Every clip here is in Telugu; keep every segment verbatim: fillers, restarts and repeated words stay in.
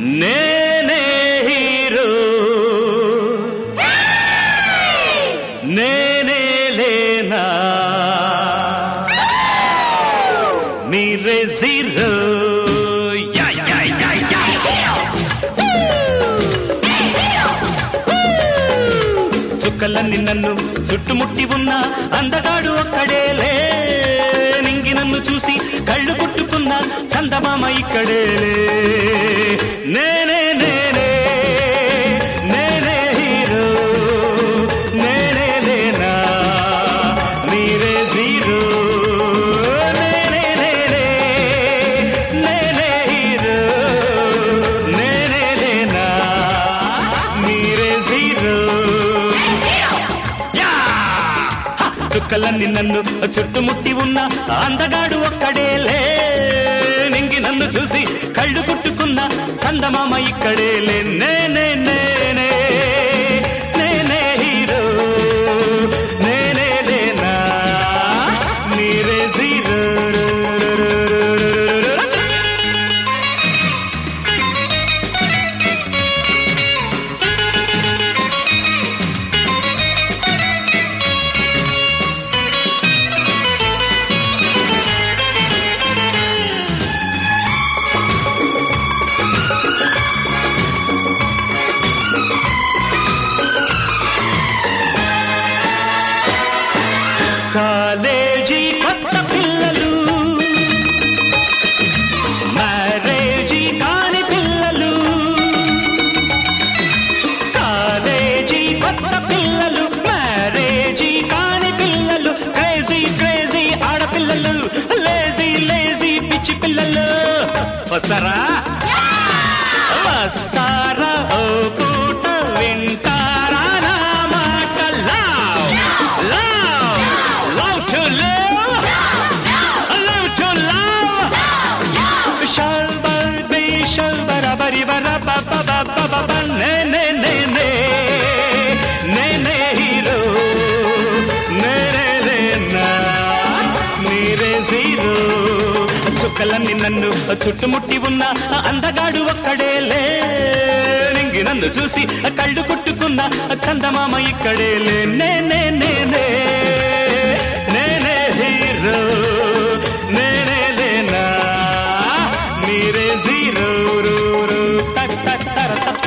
నేనే హీరో నేనే లేనా మీరే జీరో చుక్కలన్నీ నన్ను చుట్టుముట్టి ఉన్న అందగాడు ఒక్కడేలే నింగి నన్ను చూసి కళ్ళు కొట్టుకున్న చందమామ ఇక్కడేలే నేనే నేనే నేనే హీరో నేనే లేనా మీరే జీరో నేనే నేనే నేనే హీరో నేనే లేనా మీరే జీరో చుక్కలన్నీ నన్ను చుట్టుముట్టి ఉన్న అందగాడు ఒక్కడేలే నింగి నన్ను చూసి కళ్ళు కుట్టుకున్న చందమామ ఇక్కడేలే నేనే నేనే నేనే హీరో నేనే లేనా మీరే జీరో కాలేజీ కొత్త పిల్లలు మ్యారేజీ కాని పిల్లలు కాలేజీ కొత్త పిల్లలు మ్యారేజీ కాని పిల్లలు క్రేజీ క్రేజీ ఆడపిల్లలు లేజీ లేజీ పిచ్చి పిల్లలు వస్తారా వస్తారా ఓ పూట వింటారా నా మాట love love love to love love to love shalbar be shalbara bari bara ba ba ba ba ba ba ne ne ne ne ne ne hero ne ne ne na mere zero చుక్కలన్నీ నన్ను చుట్టుముట్టి ఉన్న అందగాడు ఒక్కడేలే నింగి నన్ను చూసి కళ్ళు కొట్టుకున్న చందమామ ఇక్కడేలే నేనే నేనే నేనే హీరో నేనే లేనా మీరే జీరో రో రో టక్ టక్ టర టక్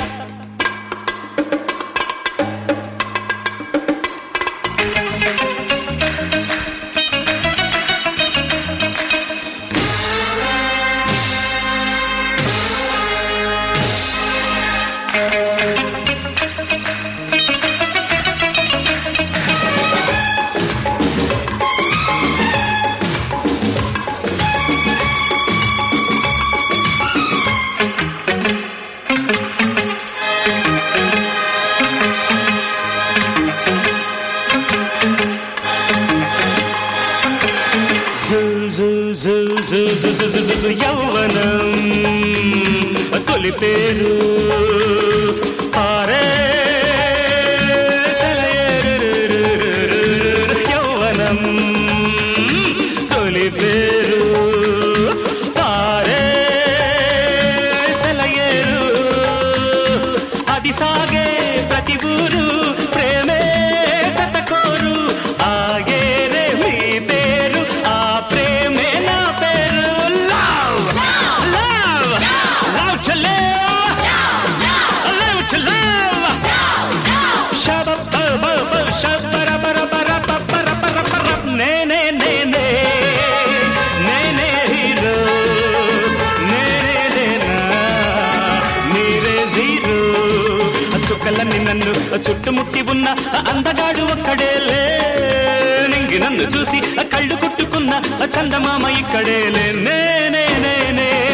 యౌవనం తొలి పేరు ఆరే యౌవనం తొలి పేరు ఆరే సెలయేరు అది సాగే ప్రతి ఊరు ప్రేమే జతకోరు ఆగేరే మీ పేరు ఆ ప్రేమే నా పేరు నేనే నేనే నేనే హీరో నేనే లేనా మీరే జీరో చుక్కలన్నీ నన్ను చుట్టుముట్టి ఉన్న అందగాడు ఒక్కడేలే నింగి నన్ను చూసి కళ్ళు కొట్టుకున్న చందమామ ఇక్కడేలే నేనే నేనే